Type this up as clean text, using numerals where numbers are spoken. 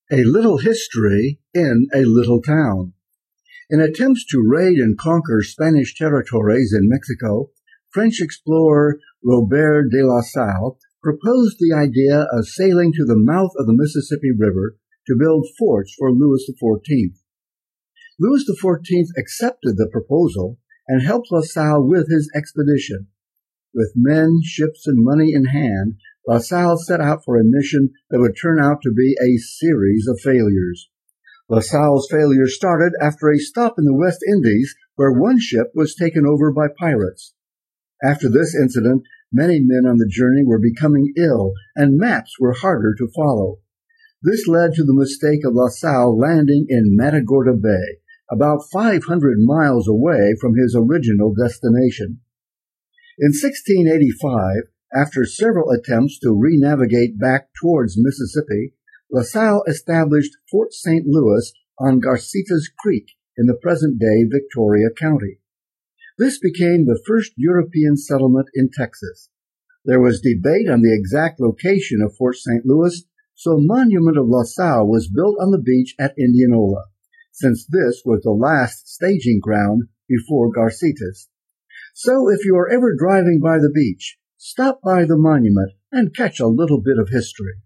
A little history in a little town. In attempts to raid and conquer Spanish territories in Mexico, French explorer Robert de La Salle proposed the idea of sailing to the mouth of the Mississippi River to build forts for Louis XIV. Louis XIV accepted the proposal and helped La Salle with his expedition. With men, ships, and money in hand, La Salle set out for a mission that would turn out to be a series of failures. La Salle's failure started after a stop in the West Indies where one ship was taken over by pirates. After this incident, many men on the journey were becoming ill, and maps were harder to follow. This led to the mistake of La Salle landing in Matagorda Bay, about 500 miles away from his original destination. In 1685, after several attempts to re-navigate back towards Mississippi, La Salle established Fort St. Louis on Garcitas Creek in the present-day Victoria County. This became the first European settlement in Texas. There was debate on the exact location of Fort St. Louis, so a monument of La Salle was built on the beach at Indianola, since this was the last staging ground before Garcitas. So if you are ever driving by the beach, stop by the monument and catch a little bit of history.